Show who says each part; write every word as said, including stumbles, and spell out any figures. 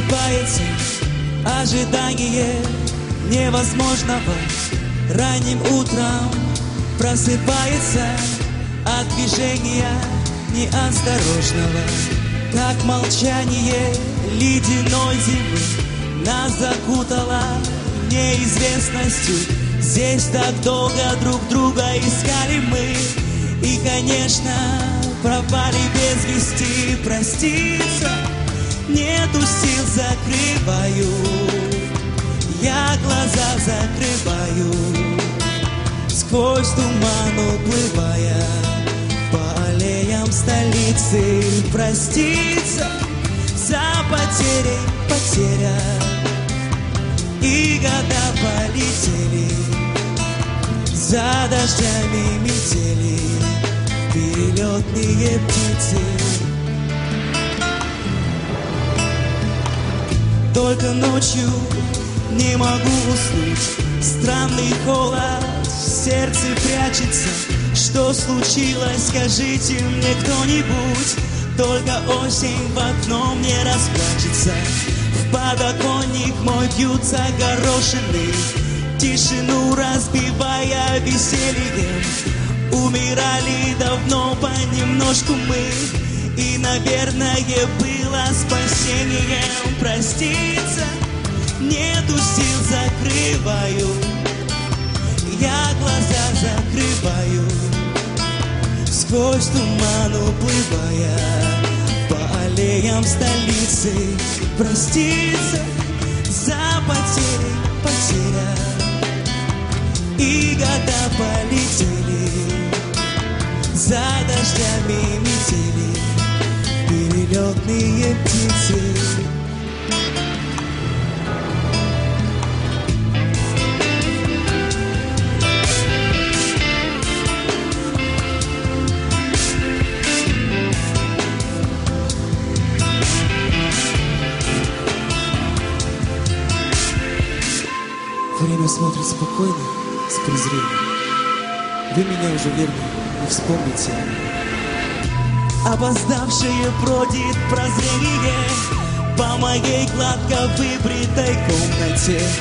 Speaker 1: просыпается ожидание невозможного. Ранним утром просыпается от движения неосторожного. Как молчание ледяной зимы нас закутало неизвестностью. Здесь так долго друг друга искали мы, и, конечно, пропали без вести. Проститься нету сил, закрываю, я глаза закрываю, сквозь туман уплывая по аллеям столицы. Проститься за потери, потеря, и года полетели за дождями метели, перелетные птицы. Только ночью не могу уснуть, странный холод в сердце прячется. Что случилось, скажите мне кто-нибудь. Только осень в окно мне расплачется. В подоконник мой бьются горошины, тишину разбивая весельем. Умирали давно понемножку мы, и, наверное, было спасением. Проститься нету сил, закрываю, я глаза закрываю, сквозь туман уплывая по аллеям столицы. Проститься за потери, потеря, и года полетели за дождями метели, перелетные птицы.
Speaker 2: Время смотрит спокойно, с презрением. Вы меня уже, верно, не вспомните.
Speaker 1: Опоздавшее бродит прозрение по моей гладко выбритой комнате.